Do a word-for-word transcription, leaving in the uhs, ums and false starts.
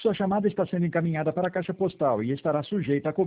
Sua chamada está sendo encaminhada para a caixa postal e estará sujeita a